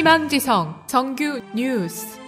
희망지성 정규 뉴스.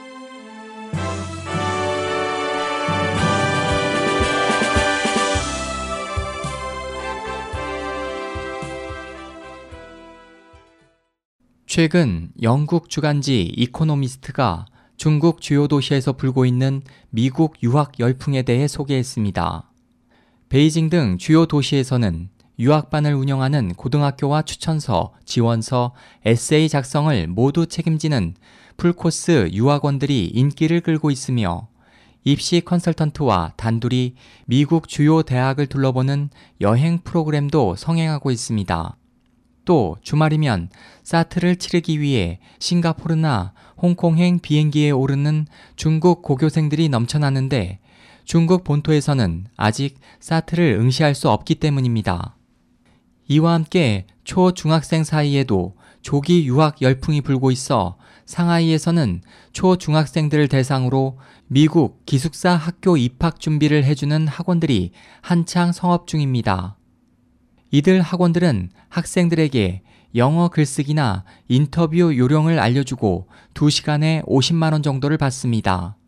최근 영국 주간지 이코노미스트가 중국 주요 도시에서 불고 있는 미국 유학 열풍에 대해 소개했습니다. 베이징 등 주요 도시에서는 유학반을 운영하는 고등학교와 추천서, 지원서, 에세이 작성을 모두 책임지는 풀코스 유학원들이 인기를 끌고 있으며 입시 컨설턴트와 단둘이 미국 주요 대학을 둘러보는 여행 프로그램도 성행하고 있습니다. 또 주말이면 사트를 치르기 위해 싱가포르나 홍콩행 비행기에 오르는 중국 고교생들이 넘쳐나는데 중국 본토에서는 아직 사트를 응시할 수 없기 때문입니다. 이와 함께 초중학생 사이에도 조기 유학 열풍이 불고 있어 상하이에서는 초중학생들을 대상으로 미국 기숙사 학교 입학 준비를 해주는 학원들이 한창 성업 중입니다. 이들 학원들은 학생들에게 영어 글쓰기나 인터뷰 요령을 알려주고 2시간에 50만 원 정도를 받습니다.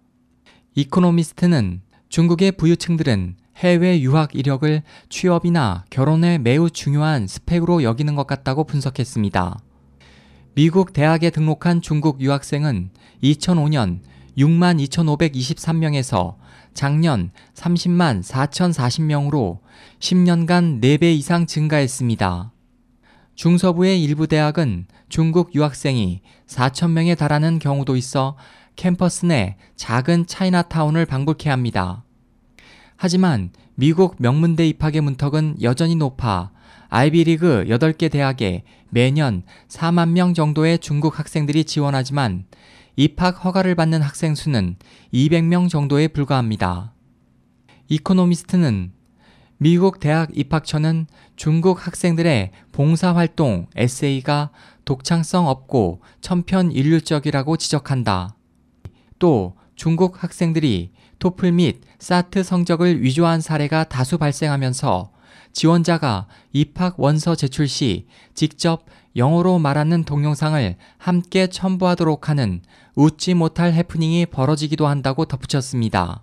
이코노미스트는 중국의 부유층들은 해외 유학 이력을 취업이나 결혼에 매우 중요한 스펙으로 여기는 것 같다고 분석했습니다. 미국 대학에 등록한 중국 유학생은 2005년 6만 2,523명에서 작년 30만 4,040명으로 10년간 4배 이상 증가했습니다. 중서부의 일부 대학은 중국 유학생이 4,000명에 달하는 경우도 있어 캠퍼스 내 작은 차이나타운을 방불케 합니다. 하지만 미국 명문대 입학의 문턱은 여전히 높아 아이비리그 8개 대학에 매년 4만 명 정도의 중국 학생들이 지원하지만 입학 허가를 받는 학생 수는 200명 정도에 불과합니다. 이코노미스트는 미국 대학 입학처는 중국 학생들의 봉사활동, 에세이가 독창성 없고 천편일률적이라고 지적한다. 또 중국 학생들이 토플 및 사트 성적을 위조한 사례가 다수 발생하면서 지원자가 입학 원서 제출 시 직접 영어로 말하는 동영상을 함께 첨부하도록 하는 웃지 못할 해프닝이 벌어지기도 한다고 덧붙였습니다.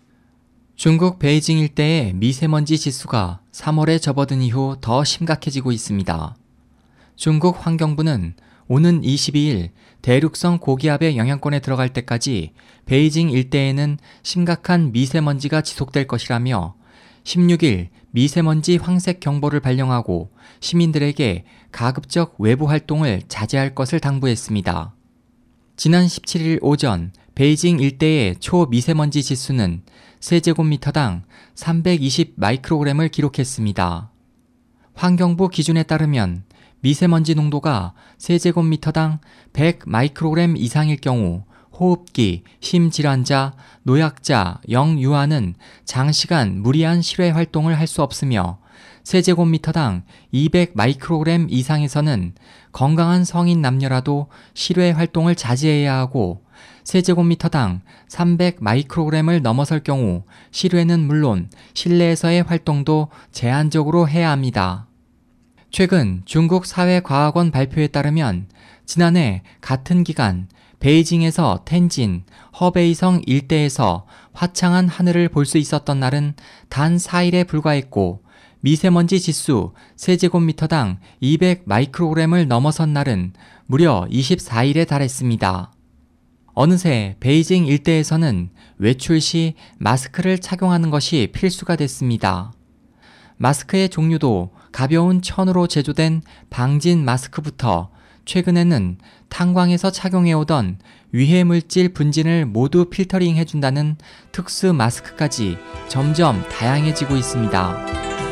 중국 베이징 일대의 미세먼지 지수가 3월에 접어든 이후 더 심각해지고 있습니다. 중국 환경부는 오는 22일 대륙성 고기압의 영향권에 들어갈 때까지 베이징 일대에는 심각한 미세먼지가 지속될 것이라며 16일 미세먼지 황색 경보를 발령하고 시민들에게 가급적 외부 활동을 자제할 것을 당부했습니다. 지난 17일 오전 베이징 일대의 초미세먼지 지수는 세제곱미터당 320 마이크로그램을 기록했습니다. 환경부 기준에 따르면 미세먼지 농도가 세제곱미터당 100 마이크로그램 이상일 경우 호흡기, 심질환자, 노약자, 영유아는 장시간 무리한 실외 활동을 할 수 없으며 세제곱미터당 200 마이크로그램 이상에서는 건강한 성인 남녀라도 실외 활동을 자제해야 하고 세제곱미터당 300 마이크로그램을 넘어설 경우 실외는 물론 실내에서의 활동도 제한적으로 해야 합니다. 최근 중국 사회과학원 발표에 따르면 지난해 같은 기간 베이징에서 텐진, 허베이성 일대에서 화창한 하늘을 볼 수 있었던 날은 단 4일에 불과했고 미세먼지 지수 세제곱미터당 200 마이크로그램을 넘어선 날은 무려 24일에 달했습니다. 어느새 베이징 일대에서는 외출 시 마스크를 착용하는 것이 필수가 됐습니다. 마스크의 종류도 가벼운 천으로 제조된 방진 마스크부터 최근에는 탄광에서 착용해오던 유해물질 분진을 모두 필터링 해준다는 특수 마스크까지 점점 다양해지고 있습니다.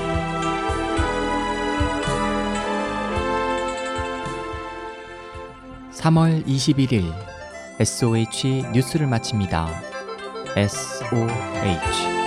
(3월 21일) SOH 뉴스를 마칩니다. SOH